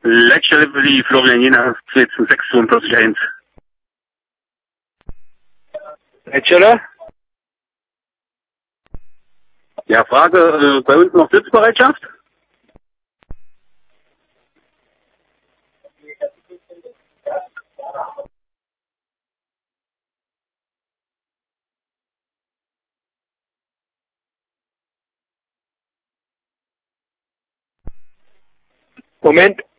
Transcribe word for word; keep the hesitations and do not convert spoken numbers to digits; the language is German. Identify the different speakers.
Speaker 1: Leitstelle für die Florian Jena sechs fünfundvierzig eins.
Speaker 2: Leitstelle?
Speaker 1: Ja, Frage, äh, bei uns noch Sitzbereitschaft?
Speaker 2: Moment.